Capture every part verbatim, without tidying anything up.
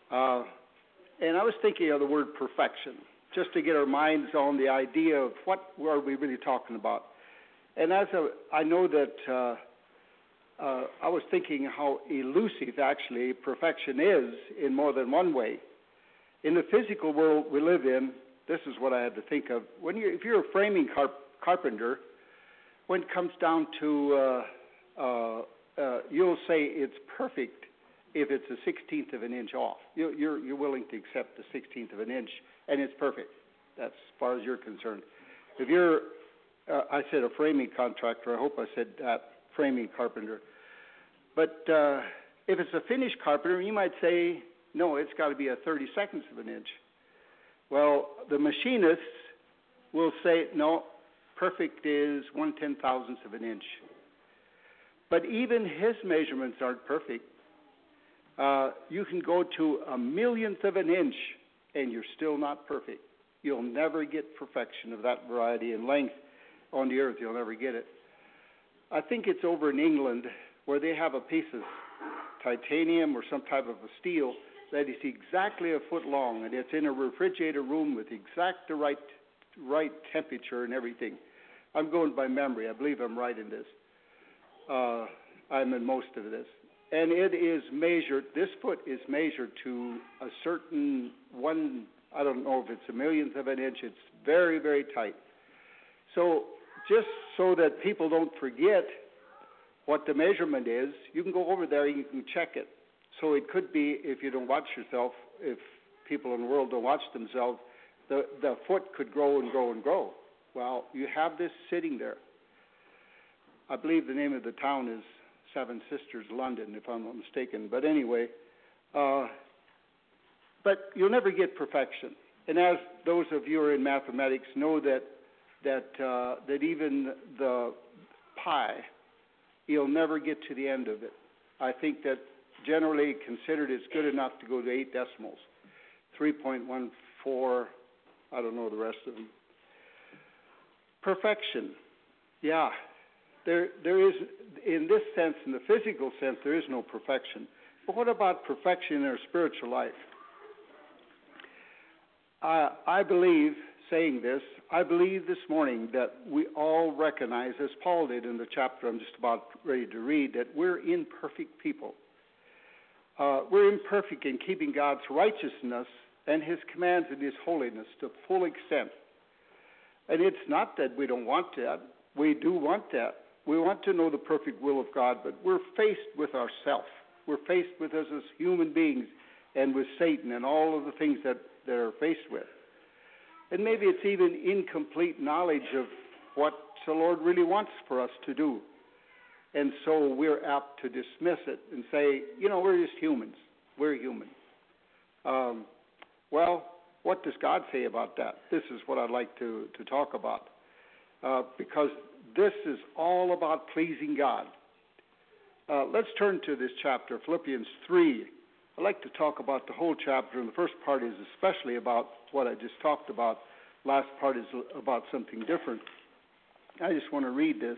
Uh, and I was thinking of the word perfection, just to get our minds on the idea of what are we really talking about. And as a, I know that uh, uh, I was thinking how elusive actually perfection is in more than one way. In the physical world we live in, this is what I had to think of. When you, if you're a framing carp- carpenter, when it comes down to, uh, uh, uh, you'll say it's perfect if it's a sixteenth of an inch off. You, you're, you're willing to accept the sixteenth of an inch, and it's perfect. That's as far as you're concerned. If you're, uh, I said a framing contractor, I hope I said that, framing carpenter. But uh, if it's a finished carpenter, you might say, no, it's got to be a thirty-seconds of an inch. Well, the machinists will say, no, perfect is one ten thousandth of an inch. But even his measurements aren't perfect. Uh, you can go to a millionth of an inch, and you're still not perfect. You'll never get perfection of that variety in length on the earth. You'll never get it. I think it's over in England where they have a piece of titanium or some type of a steel that is exactly a foot long, and it's in a refrigerator room with exact the right, right temperature and everything. I'm going by memory. I believe I'm right in this. Uh, I'm in most of this. And it is measured, this foot is measured to a certain one, I don't know if it's a millionth of an inch. It's very, very tight. So just so that people don't forget what the measurement is, you can go over there and you can check it. So it could be, if you don't watch yourself, if people in the world don't watch themselves, the, the foot could grow and grow and grow. Well, you have this sitting there. I believe the name of the town is Seven Sisters, London, if I'm not mistaken. But anyway, uh, but you'll never get perfection. And as those of you who are in mathematics know that that uh, that even the pi, you'll never get to the end of it. I think that generally considered it's good enough to go to eight decimals, three point one four, I don't know the rest of them. Perfection, yeah. There, there is, in this sense, in the physical sense, there is no perfection. But what about perfection in our spiritual life? Uh, I believe, saying this, I believe this morning that we all recognize, as Paul did in the chapter I'm just about ready to read, that we're imperfect people. Uh, we're imperfect in keeping God's righteousness and his commands and his holiness to full extent. And it's not that we don't want that. We do want that. We want to know the perfect will of God, but we're faced with ourself. We're faced with us as human beings and with Satan and all of the things that that are faced with. And maybe it's even incomplete knowledge of what the Lord really wants for us to do. And so we're apt to dismiss it and say, you know, we're just humans. We're human. Um, well, what does God say about that? This is what I'd like to, to talk about. Uh, because this is all about pleasing God. Uh, let's turn to this chapter, Philippians three. I'd like to talk about the whole chapter, and the first part is especially about what I just talked about. Last part is about something different. I just want to read this.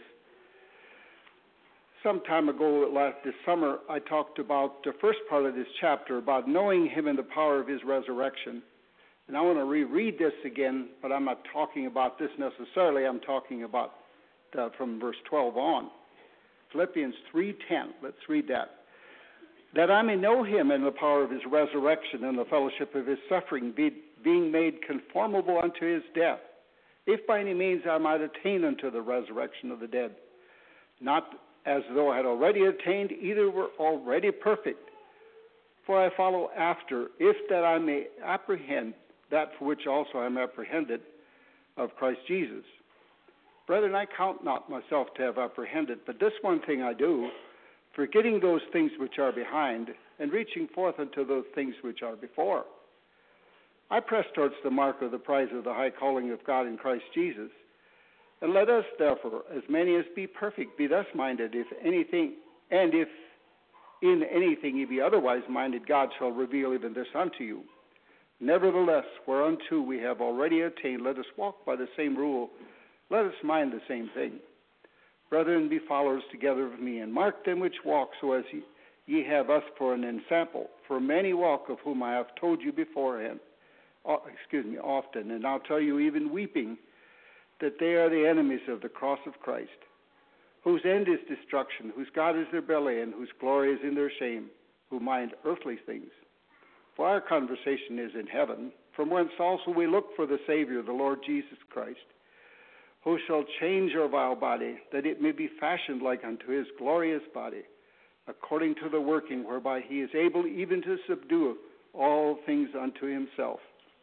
Some time ago, last this summer, I talked about the first part of this chapter, about knowing him and the power of his resurrection. And I want to reread this again, but I'm not talking about this necessarily. I'm talking about uh, from verse twelve on. Philippians three ten. Let's read that. That I may know him and the power of his resurrection and the fellowship of his suffering, be, being made conformable unto his death, if by any means I might attain unto the resurrection of the dead. Not as though I had already attained, either were already perfect. For I follow after, if that I may apprehend that for which also I am apprehended of Christ Jesus. Brethren, I count not myself to have apprehended, but this one thing I do, forgetting those things which are behind, and reaching forth unto those things which are before. I press towards the mark of the prize of the high calling of God in Christ Jesus. And let us, therefore, as many as be perfect, be thus minded, if anything, and if in anything ye be otherwise minded, God shall reveal even this unto you. Nevertheless, whereunto we have already attained, let us walk by the same rule, let us mind the same thing. Brethren, be followers together of me, and mark them which walk, so as ye, ye have us for an ensample. For many walk, of whom I have told you beforehand, uh, excuse me, often, and I'll tell you even weeping, that they are the enemies of the cross of Christ, whose end is destruction, whose God is their belly, and whose glory is in their shame, who mind earthly things. For our conversation is in heaven, from whence also we look for the Savior, the Lord Jesus Christ, who shall change our vile body, that it may be fashioned like unto his glorious body, according to the working whereby he is able even to subdue all things unto himself.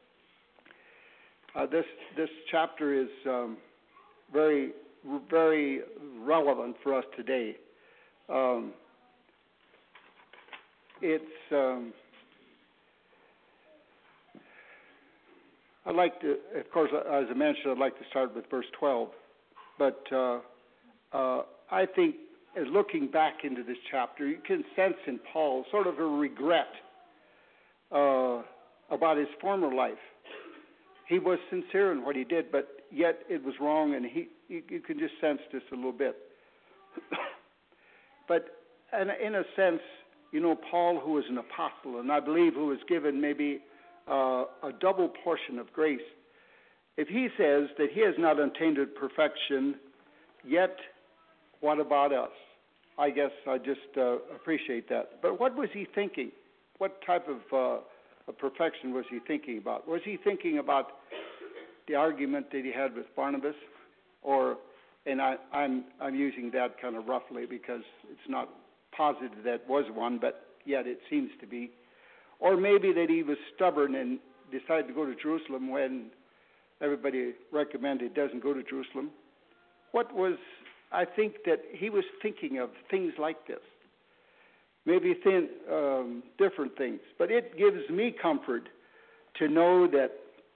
Uh, this this chapter is um, very, very relevant for us today. Um, it's um, I'd like to, of course, as I mentioned, I'd like to start with verse twelve. But uh, uh, I think, as looking back into this chapter, you can sense in Paul sort of a regret uh, about his former life. He was sincere in what he did, but yet it was wrong, and he you, you can just sense this a little bit. But in, in a sense, you know, Paul, who was an apostle, and I believe who was given maybe Uh, a double portion of grace. If he says that he has not attained perfection, yet what about us? I guess I just uh, appreciate that. But what was he thinking? What type of, uh, of perfection was he thinking about? Was he thinking about the argument that he had with Barnabas? Or, and I, I'm, I'm using that kind of roughly because it's not positive that was one, but yet it seems to be. Or maybe that he was stubborn and decided to go to Jerusalem when everybody recommended he doesn't go to Jerusalem. What was, I think that he was thinking of things like this. Maybe thin, um, different things. But it gives me comfort to know that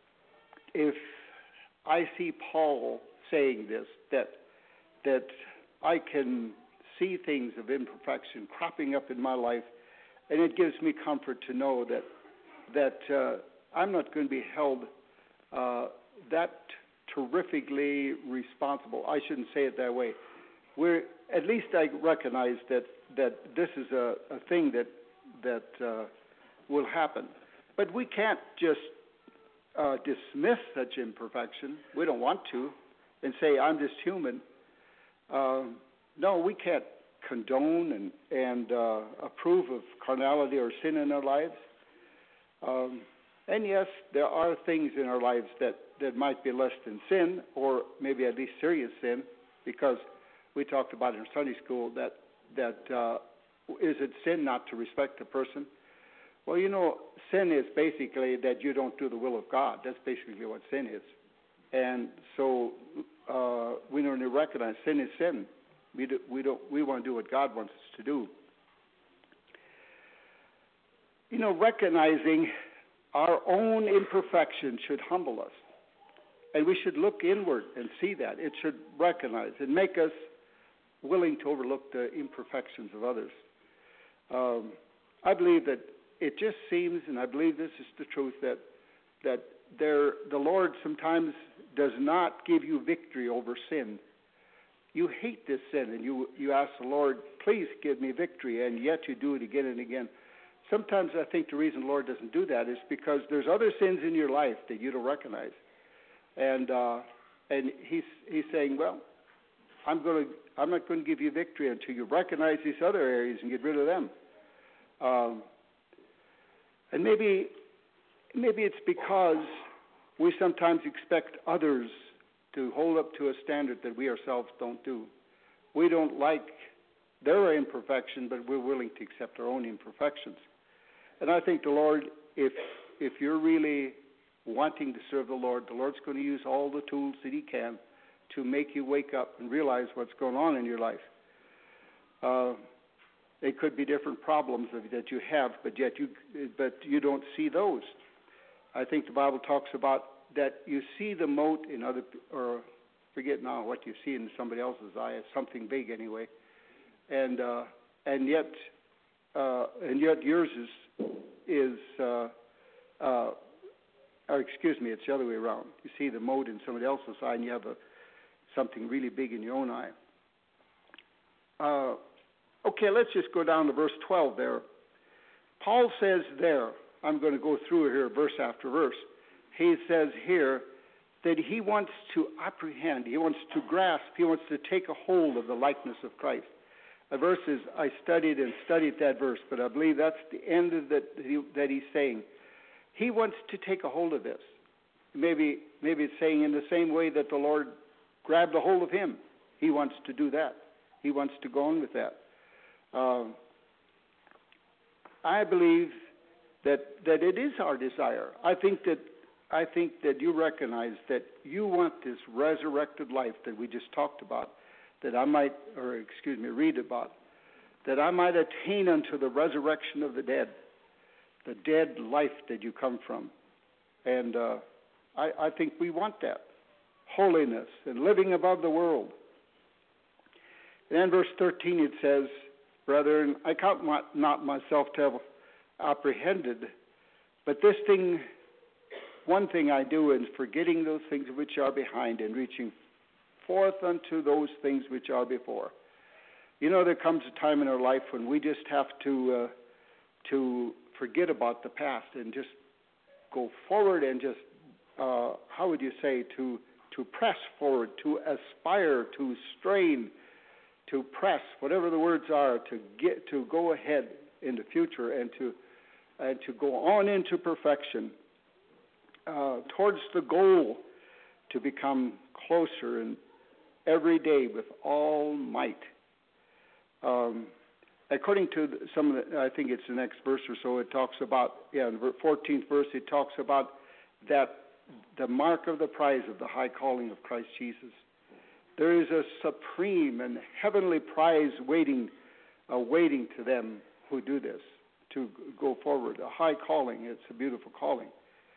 if I see Paul saying this, that that I can see things of imperfection cropping up in my life. And it gives me comfort to know that that uh, I'm not going to be held uh, that terrifically responsible. I shouldn't say it that way. We're at least I recognize that that this is a, a thing that that uh, will happen. But we can't just uh, dismiss such imperfection. We don't want to, and say I'm just human. Uh, no, we can't condone and, and uh, approve of carnality or sin in our lives. Um, and yes, there are things in our lives that, that might be less than sin, or maybe at least serious sin, because we talked about in Sunday school that, that uh, is it sin not to respect a person? Well, you know, sin is basically that you don't do the will of God. That's basically what sin is. And so uh, we don't recognize sin is sin. We do, we don't. We want to do what God wants us to do. You know, recognizing our own imperfection should humble us, and we should look inward and see that. It should recognize and make us willing to overlook the imperfections of others. Um, I believe that it just seems, and I believe this is the truth, that that there, the Lord sometimes does not give you victory over sin. You hate this sin, and you, you ask the Lord, please give me victory, and yet you do it again and again. Sometimes I think the reason the Lord doesn't do that is because there's other sins in your life that you don't recognize. And uh, and he's he's saying, well, I'm going to I'm not going to give you victory until you recognize these other areas and get rid of them. Um, and maybe maybe it's because we sometimes expect others to hold up to a standard that we ourselves don't do. We don't like their imperfection, but we're willing to accept our own imperfections. And I think the Lord, if if you're really wanting to serve the Lord, the Lord's going to use all the tools that he can to make you wake up and realize what's going on in your life. Uh, it could be different problems that you have, but yet you but you don't see those. I think the Bible talks about that you see the mote in other, or forget now what you see in somebody else's eye. It's something big anyway, and uh, and yet uh, and yet yours is is uh, uh, or excuse me, it's the other way around. You see the mote in somebody else's eye, and you have a something really big in your own eye. Uh, Okay, let's just go down to verse twelve there. Paul says there, I'm going to go through here verse after verse. He says here that he wants to apprehend, he wants to grasp, he wants to take a hold of the likeness of Christ. The verse is, I studied and studied that verse, but I believe that's the end of that, that he's saying. He wants to take a hold of this. Maybe, maybe it's saying in the same way that the Lord grabbed a hold of him. He wants to do that. He wants to go on with that. Uh, I believe that that it is our desire. I think that I think that you recognize that you want this resurrected life that we just talked about, that I might, or excuse me, read about, that I might attain unto the resurrection of the dead, the dead life that you come from. And uh, I, I think we want that. Holiness and living above the world. And in verse thirteen it says, brethren, I count not myself to have apprehended, but this thing, one thing I do, is forgetting those things which are behind and reaching forth unto those things which are before. You know, there comes a time in our life when we just have to uh, to forget about the past and just go forward and just, uh, how would you say, to to press forward, to aspire, to strain, to press, whatever the words are, to get to go ahead in the future and to and to go on into perfection, uh, towards the goal to become closer and every day with all might. Um, according to some of the, I think it's the next verse or so, it talks about, yeah, in the fourteenth verse, it talks about that the mark of the prize of the high calling of Christ Jesus. There is a supreme and heavenly prize waiting, uh, waiting to them who do this, to go forward. A high calling, it's a beautiful calling.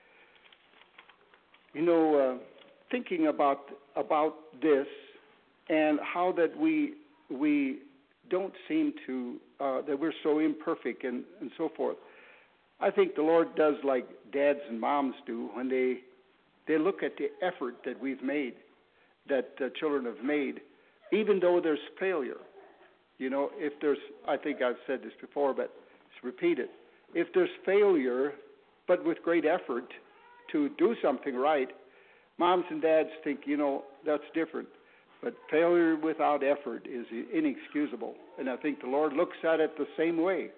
You know, uh, thinking about about this and how that we we don't seem to, uh, that we're so imperfect and, and so forth. I think the Lord does like dads and moms do when they they look at the effort that we've made, that uh, children have made, even though there's failure. You know, if there's, I think I've said this before, but let's repeat it. If there's failure, but with great effort to do something right, moms and dads think, you know, that's different. But failure without effort is inexcusable. And I think the Lord looks at it the same way.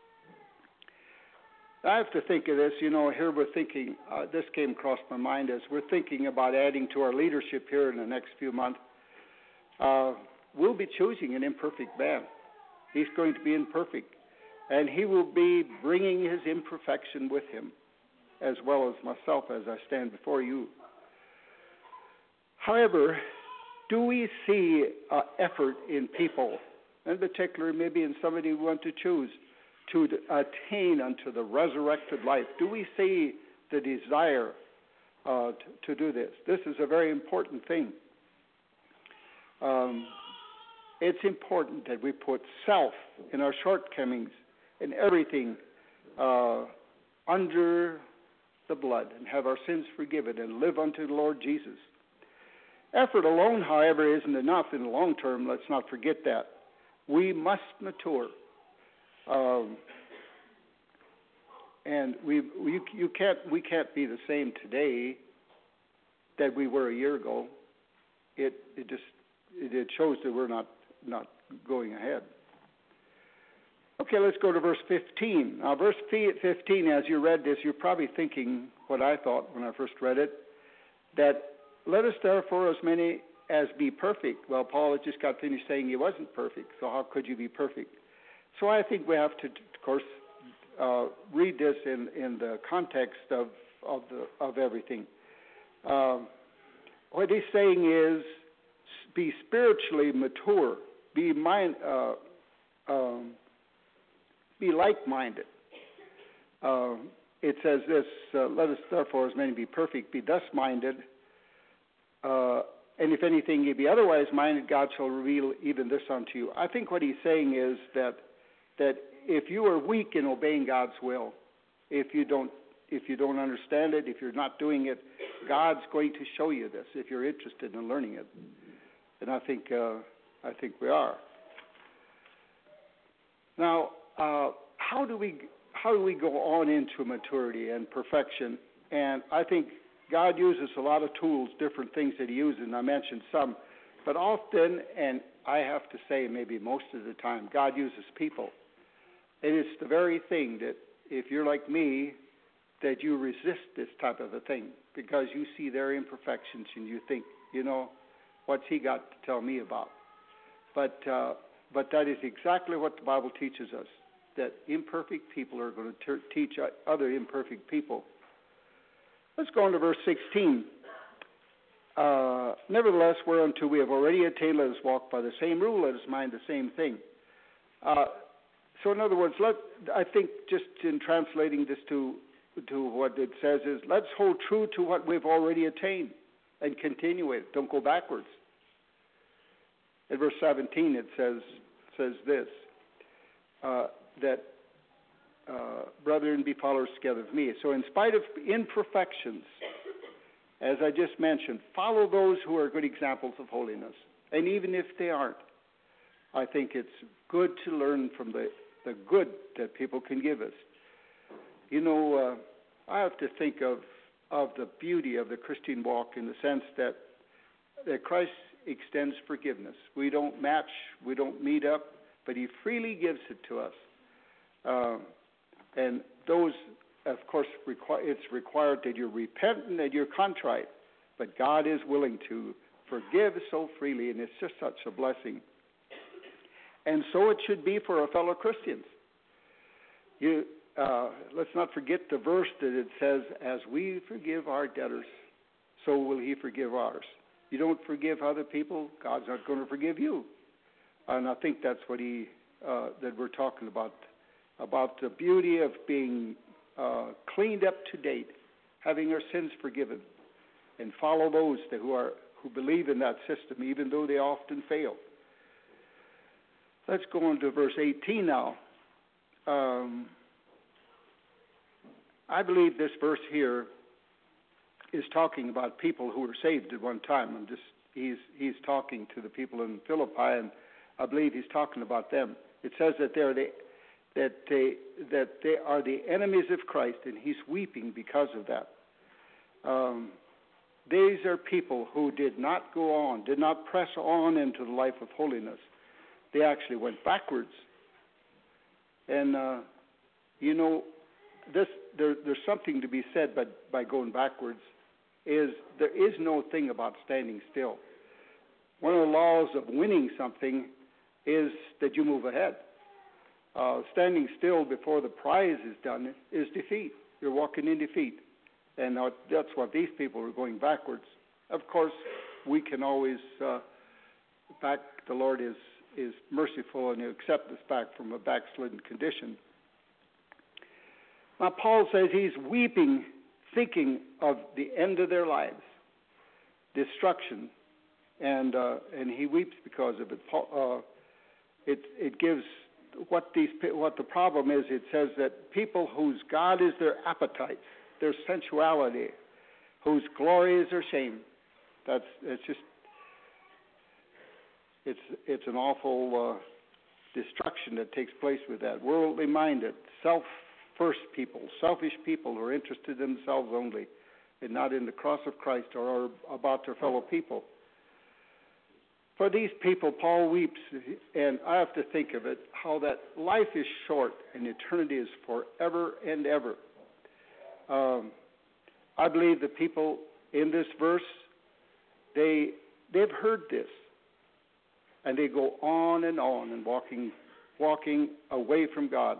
I have to think of this, you know, here we're thinking, uh, this came across my mind as we're thinking about adding to our leadership here in the next few months. Uh, we'll be choosing an imperfect man. He's going to be imperfect. And he will be bringing his imperfection with him, as well as myself as I stand before you. However, do we see uh, effort in people, in particular maybe in somebody we want to choose, to attain unto the resurrected life? Do we see the desire uh, to, to do this? This is a very important thing. Um, it's important that we put self and our shortcomings and everything uh, under the blood and have our sins forgiven and live unto the Lord Jesus. Effort alone, however, isn't enough in the long term. Let's not forget that. We must mature. Um, and we, we, you can't, we can't be the same today that we were a year ago. It, it just, it, it shows that we're not, not going ahead. Okay, let's go to verse fifteen. Now, verse fifteen, as you read this, you're probably thinking what I thought when I first read it, that let us therefore as many as be perfect. Well, Paul had just got finished saying he wasn't perfect, so how could you be perfect? So I think we have to, of course, uh, read this in, in the context of of, the, of everything. Uh, what he's saying is, be spiritually mature, be mind, uh, um, be like-minded. Uh, it says this: uh, let us therefore as many be perfect, be thus minded. Uh, and if anything ye be otherwise minded, God shall reveal even this unto you. I think what he's saying is that that if you are weak in obeying God's will, if you don't if you don't understand it, if you're not doing it, God's going to show you this if you're interested in learning it. And I think uh, I think we are. Now, uh, how do we how do we go on into maturity and perfection? And I think God uses a lot of tools, different things that He uses, and I mentioned some. But often, and I have to say maybe most of the time, God uses people. And it's the very thing that if you're like me, that you resist this type of a thing because you see their imperfections and you think, you know, what's he got to tell me about? But uh, but that is exactly what the Bible teaches us, that imperfect people are going to ter- teach other imperfect people. Let's go on to verse sixteen. Uh, Nevertheless, whereunto we have already attained, let us walk by the same rule, let us mind the same thing. Uh, so in other words, let I think just in translating this to to what it says is, let's hold true to what we've already attained and continue it. Don't go backwards. In verse seventeen, it says says this, uh, that, uh, brethren, be followers together of me. So in spite of imperfections, as I just mentioned, follow those who are good examples of holiness. And even if they aren't, I think it's good to learn from the, the good that people can give us. You know, uh, I have to think of, of the beauty of the Christian walk in the sense that, that Christ extends forgiveness. We don't match, we don't meet up, but He freely gives it to us. Uh, and those, of course, require, it's required that you're repentant and you're contrite, but God is willing to forgive so freely, and it's just such a blessing. And so it should be for our fellow Christians. You, uh, let's not forget the verse that it says, as we forgive our debtors, so will He forgive ours. You don't forgive other people, God's not going to forgive you. And I think that's what he uh, that we're talking about, about the beauty of being uh, cleaned up to date, having our sins forgiven, and follow those that who are who believe in that system, even though they often fail. Let's go on to verse eighteen now. Um, I believe this verse here is talking about people who were saved at one time. I'm just he's he's talking to the people in Philippi, and I believe he's talking about them. It says that they're the that they that they are the enemies of Christ, and he's weeping because of that. Um, these are people who did not go on, did not press on into the life of holiness. They actually went backwards. And uh, you know, this there, there's something to be said by by going backwards. Is there is no thing about standing still. One of the laws of winning something is that you move ahead. Uh, standing still before the prize is done is defeat. You're walking in defeat. And uh, that's what these people are going backwards. Of course, we can always uh, back. The Lord is, is merciful and He'll accept us back from a backslidden condition. Now, Paul says he's weeping, thinking of the end of their lives, destruction, and uh, and he weeps because of it. Uh, it it gives what these what the problem is. It says that people whose God is their appetite, their sensuality, whose glory is their shame. That's it's just it's it's an awful uh, destruction that takes place with that. Worldly minded, self. First people, selfish people who are interested in themselves only and not in the cross of Christ or about their fellow people. For these people, Paul weeps, and I have to think of it, how that life is short and eternity is forever and ever. Um, I believe the people in this verse, they, they've heard this, and they go on and on and walking, walking away from God.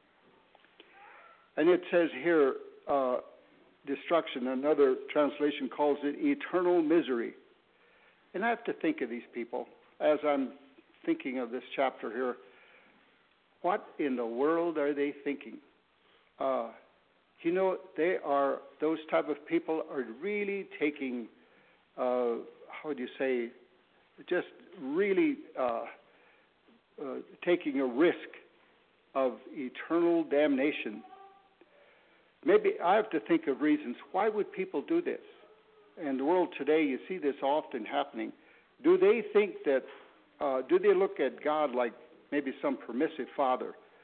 And it says here, uh, destruction. Another translation calls it eternal misery. And I have to think of these people as I'm thinking of this chapter here. What in the world are they thinking? Uh, you know, they are, those type of people are really taking, uh, how do you say, just really uh, uh, taking a risk of eternal damnation. Maybe I have to think of reasons. Why would people do this? In the world today, you see this often happening. Do they think that, uh, do they look at God like maybe some permissive father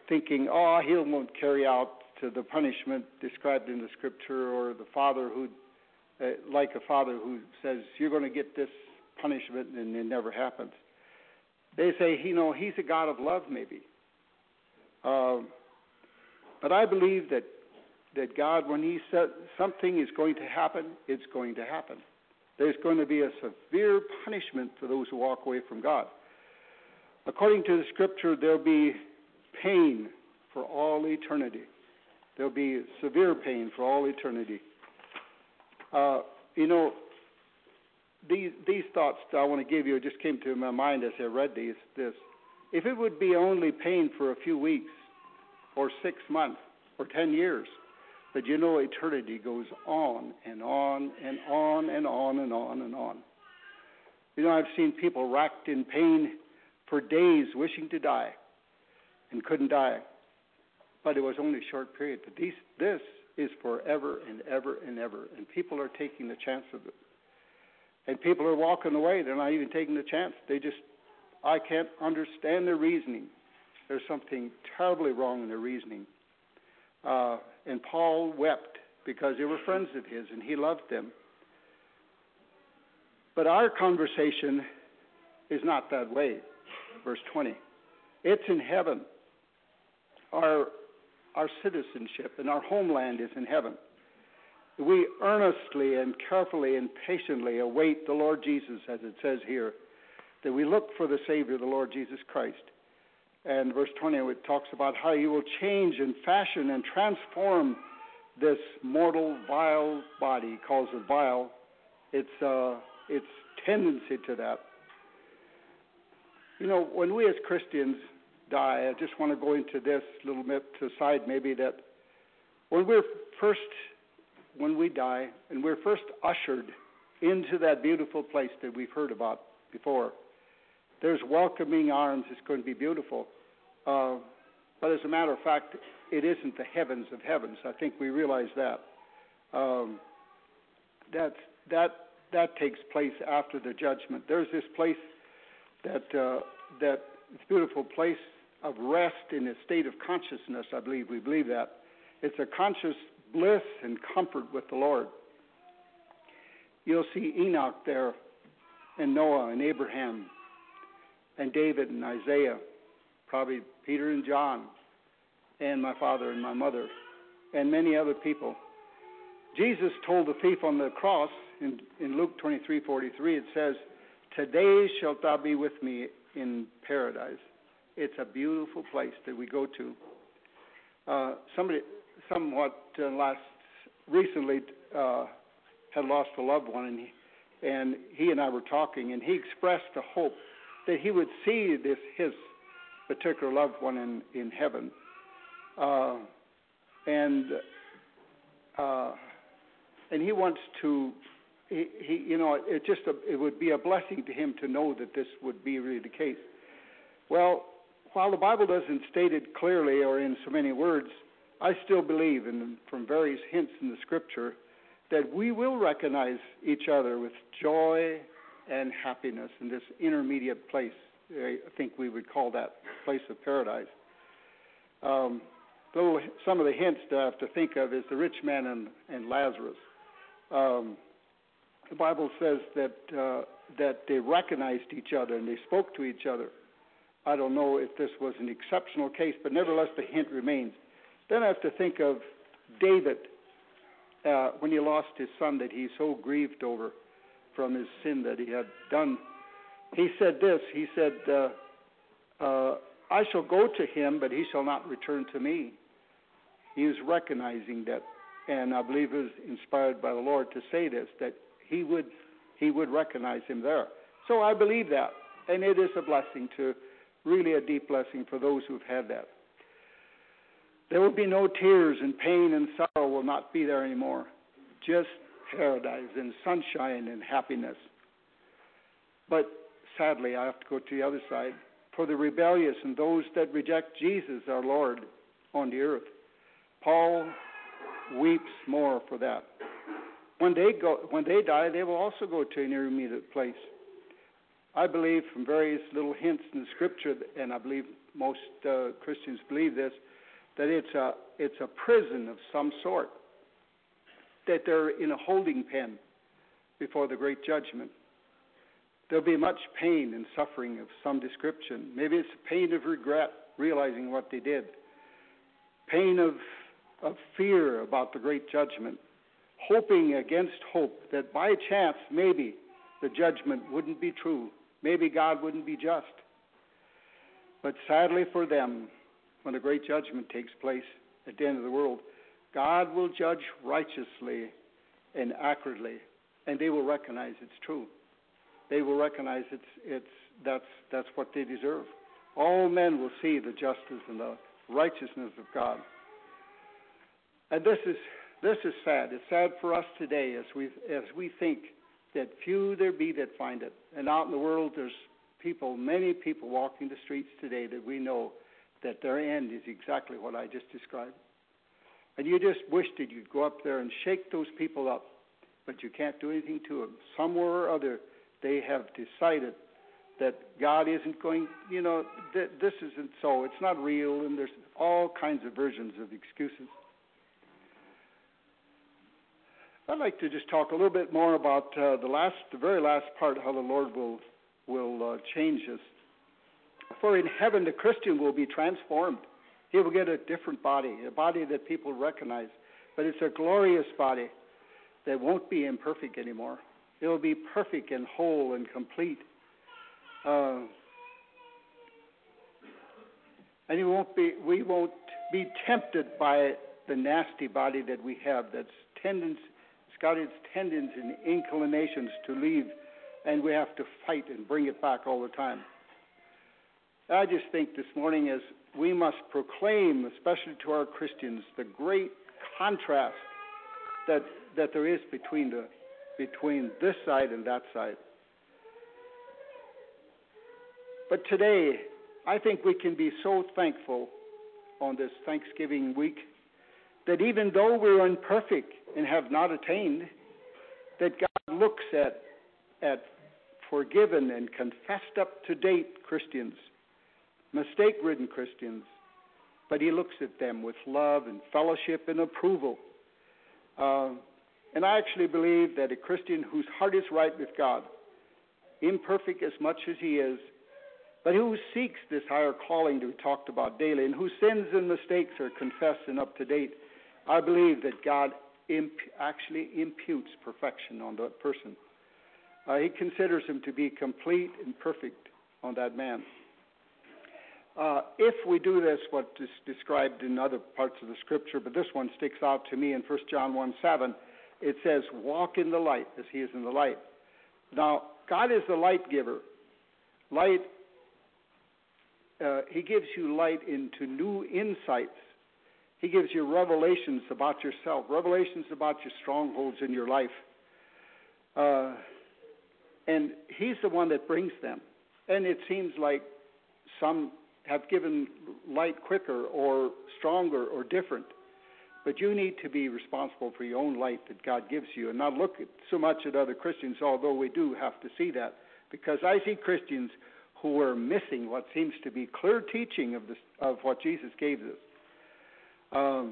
thinking, oh, he won't carry out to the punishment described in the Scripture, or the father who, uh, like a father who says, you're going to get this punishment, and it never happens. They say, you know, he's a God of love, maybe. Um, but I believe that, that God, when he said something is going to happen, it's going to happen. There's going to be a severe punishment for those who walk away from God. According to the Scripture, there'll be pain for all eternity. There'll be severe pain for all eternity. Uh, you know, these these thoughts that I want to give you just came to my mind as I read these. This, if it would be only pain for a few weeks, or six months, or ten years, but you know, eternity goes on and on and on and on and on and on. You know, I've seen people racked in pain for days, wishing to die, and couldn't die. But it was only a short period. But these, this is forever and ever and ever, and people are taking the chance of it. And people are walking away. They're not even taking the chance. They just, I can't understand their reasoning. There's something terribly wrong in their reasoning. Uh, and Paul wept because they were friends of his, and he loved them. But our conversation is not that way. Verse twenty. It's in heaven. Our, our citizenship and our homeland is in heaven. We earnestly and carefully and patiently await the Lord Jesus, as it says here, that we look for the Savior, the Lord Jesus Christ. And verse twenty, it talks about how he will change and fashion and transform this mortal, vile body. He calls it vile. It's, uh, its tendency to that. You know, when we as Christians die, I just want to go into this little bit to the side maybe, that when we're first, when we die, and we're first ushered into that beautiful place that we've heard about before, there's welcoming arms. It's going to be beautiful. Uh, but as a matter of fact, it isn't the heavens of heavens. I think we realize that. Um, that's, that that takes place after the judgment. There's this place that uh, that this beautiful place of rest in a state of consciousness. I believe we believe that it's a conscious bliss and comfort with the Lord. You'll see Enoch there, and Noah and Abraham, and David and Isaiah, probably Peter and John, and my father and my mother, and many other people. Jesus told the thief on the cross in, in Luke twenty-three forty-three, it says, "Today shalt thou be with me in paradise." It's a beautiful place that we go to. Uh, somebody, somewhat uh, last recently, uh, had lost a loved one, and he, and he and I were talking, and he expressed a hope that he would see this his particular loved one in in heaven, uh, and uh, and he wants to. He, he, you know, it just a, it would be a blessing to him to know that this would be really the case. Well, while the Bible doesn't state it clearly or in so many words, I still believe, and from various hints in the Scripture, that we will recognize each other with joy and happiness in this intermediate place. I think we would call that place of paradise. Um, little, some of the hints that I have to think of is the rich man and, and Lazarus. Um, The Bible says that uh, that they recognized each other and they spoke to each other. I don't know if this was an exceptional case, but nevertheless the hint remains. Then I have to think of David uh, when he lost his son that he so grieved over from his sin that he had done. He said this, he said, uh, uh, I shall go to him, but he shall not return to me. He was recognizing that, and I believe it was inspired by the Lord to say this, that He would he would recognize him there. So I believe that, and it is a blessing, to really a deep blessing for those who've had that. There will be no tears, and pain and sorrow will not be there anymore. Just paradise and sunshine and happiness. But sadly, I have to go to the other side. For the rebellious and those that reject Jesus, our Lord, on the earth, Paul weeps more for that. When they go, when they die, they will also go to an intermediate place. I believe from various little hints in the Scripture, and I believe most uh, Christians believe this, that it's a, it's a prison of some sort, that they're in a holding pen before the great judgment. There'll be much pain and suffering of some description. Maybe it's pain of regret, realizing what they did. Pain of, of fear about the great judgment. Hoping against hope that by chance, maybe, the judgment wouldn't be true. Maybe God wouldn't be just. But sadly for them, when the great judgment takes place at the end of the world, God will judge righteously and accurately, and they will recognize it's true. They will recognize it's it's that's that's what they deserve. All men will see the justice and the righteousness of God. And this is this is sad. It's sad for us today as we as we think that few there be that find it. And out in the world, there's people, many people walking the streets today that we know that their end is exactly what I just described. And you just wish that you'd go up there and shake those people up, but you can't do anything to them. Somewhere or other, they have decided that God isn't going, you know, th- this isn't so. It's not real, and there's all kinds of versions of excuses. I'd like to just talk a little bit more about uh, the last, the very last part, how the Lord will will uh, change us. For in heaven, the Christian will be transformed. He will get a different body, a body that people recognize. But it's a glorious body that won't be imperfect anymore. It will be perfect and whole and complete. Uh, and it won't be, we won't be tempted by the nasty body that we have that's tendons, it's got its tendons and inclinations to leave, and we have to fight and bring it back all the time. I just think this morning as we must proclaim, especially to our Christians, the great contrast that that there is between the between this side and that side. But today, I think we can be so thankful on this Thanksgiving week that even though we're imperfect and have not attained, that God looks at at forgiven and confessed up to date Christians, mistake-ridden Christians, but he looks at them with love and fellowship and approval. Uh, and I actually believe that a Christian whose heart is right with God, imperfect as much as he is, but who seeks this higher calling that we talked about daily, and whose sins and mistakes are confessed and up to date, I believe that God imp- actually imputes perfection on that person. Uh, he considers him to be complete and perfect on that man. Uh, if we do this, what is described in other parts of the Scripture, but this one sticks out to me in First John one seven, it says, walk in the light as he is in the light. Now, God is the light giver. Light, uh, he gives you light into new insights. He gives you revelations about yourself, revelations about your strongholds in your life. Uh, and he's the one that brings them. And it seems like some have given light quicker or stronger or different. But you need to be responsible for your own light that God gives you and not look at, so much at other Christians, although we do have to see that. Because I see Christians who are missing what seems to be clear teaching of, this, of what Jesus gave us. Um,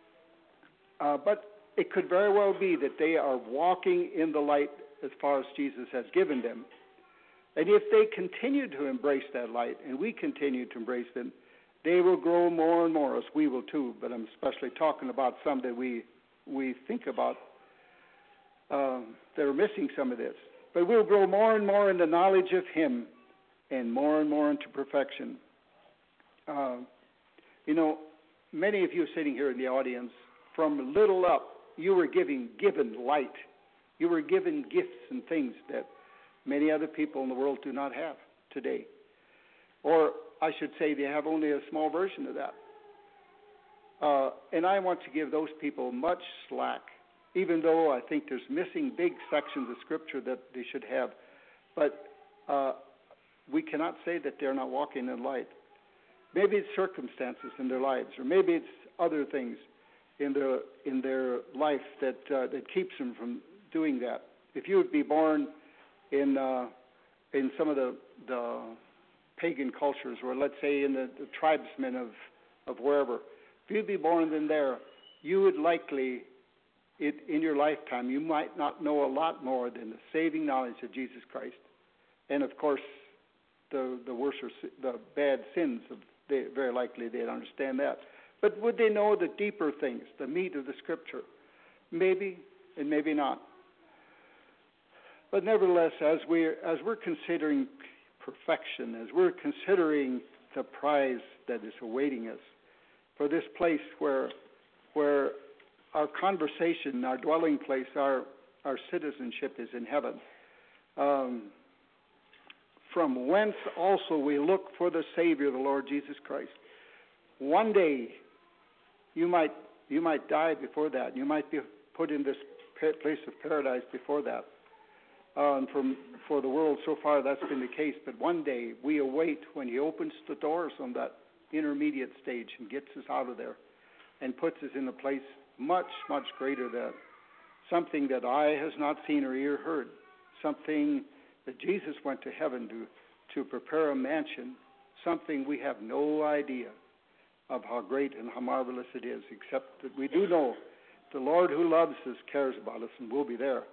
uh, but it could very well be that they are walking in the light as far as Jesus has given them. And if they continue to embrace that light, and we continue to embrace them, they will grow more and more, as we will too. But I'm especially talking about some that we we think about um, that are missing some of this. But we'll grow more and more in the knowledge of Him, and more and more into perfection. Uh, you know, many of you sitting here in the audience, from little up, you were giving given light. You were given gifts and things that many other people in the world do not have today. Or I should say they have only a small version of that. Uh, and I want to give those people much slack, even though I think there's missing big sections of Scripture that they should have. But uh, we cannot say that they're not walking in light. Maybe it's circumstances in their lives, or maybe it's other things in their in their life that uh, that keeps them from doing that. If you would be born in uh, in some of the, the pagan cultures, or let's say in the, the tribesmen of, of wherever, if you'd be born in there, you would likely, it, in your lifetime, you might not know a lot more than the saving knowledge of Jesus Christ. And of course, the the worse, the bad sins, of they, very likely they'd understand that. But would they know the deeper things, the meat of the Scripture? Maybe, and maybe not. But nevertheless, as we're, as we're considering perfection, as we're considering the prize that is awaiting us for this place where where our conversation, our dwelling place, our, our citizenship is in heaven, um, from whence also we look for the Savior, the Lord Jesus Christ. One day, you might you might die before that. You might be put in this place of paradise before that. Uh, and from, for the world so far, that's been the case. But one day, we await when He opens the doors on that intermediate stage and gets us out of there and puts us in a place much, much greater than something that eye has not seen or ear heard, something that Jesus went to heaven to, to prepare a mansion, something we have no idea of how great and how marvelous it is, except that we do know the Lord who loves us cares about us and will be there.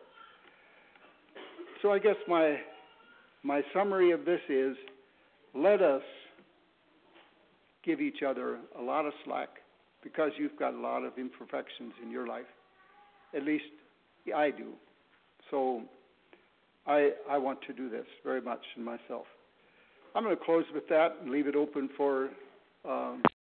So I guess my my summary of this is, let us give each other a lot of slack, because you've got a lot of imperfections in your life. At least I do. So I I want to do this very much in myself. I'm going to close with that and leave it open for um,